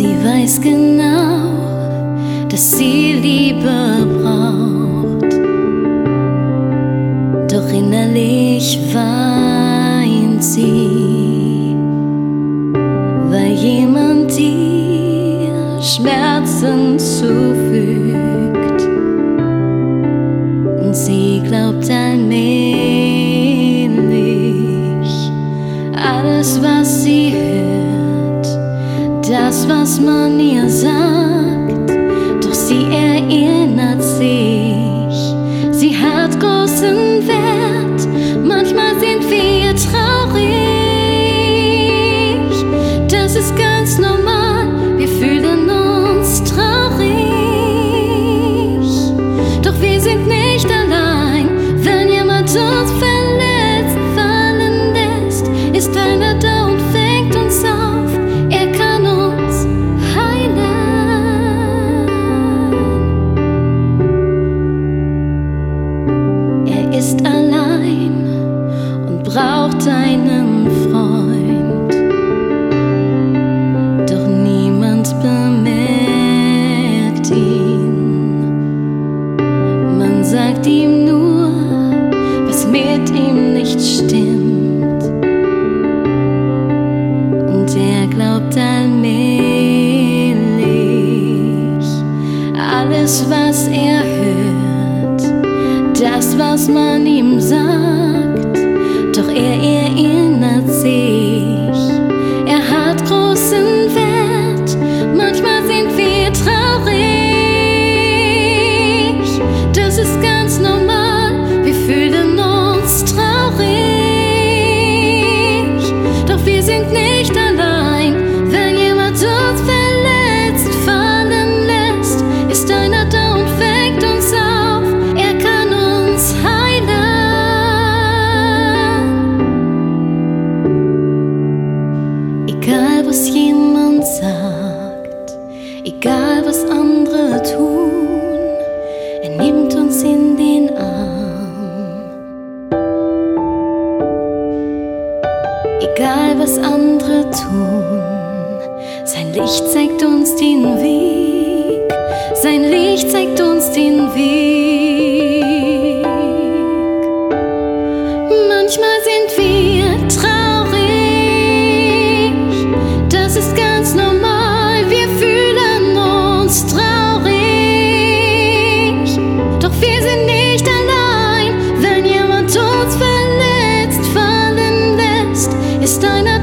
Sie weiß genau, dass sie Liebe braucht, doch innerlich weint sie, weil jemand ihr Schmerzen zufügt. Und sie glaubt allmählich alles, was sie hört, das, was man ihr sagt, doch sie erinnert sich, sie hat großen Wert. Manchmal sind wir traurig, das ist ganz normal, wir fühlen uns traurig, doch wir sind nicht allein. Wenn jemand uns verletzt, fallen lässt, ist einer da und fängt uns auf. Er kann uns heilen. Er ist allein und braucht einen Freund, doch niemand bemerkt ihn. Man sagt ihm nur, was mit ihm nicht stimmt, und er glaubt allmählich alles, was er hört, das, was man ihm sagt, doch er erinnert sich, er hat großen Wert. Manchmal sind wir traurig, das ist ganz normal, wir fühlen uns traurig, doch wir sind nicht allein. Wenn jemand uns verletzt, fallen lässt, ist einer da und fängt uns auf. Er kann uns heilen. Egal was jemand sagt, egal was andere tun, er nimmt uns in den Arm. Egal was andere tun, sein Licht zeigt uns den Weg, sein Licht zeigt uns den Weg. Manchmal sind wir traurig, das ist ganz normal, wir fühlen uns traurig, doch wir sind nicht allein. Wenn jemand uns verletzt, fallen lässt, ist einer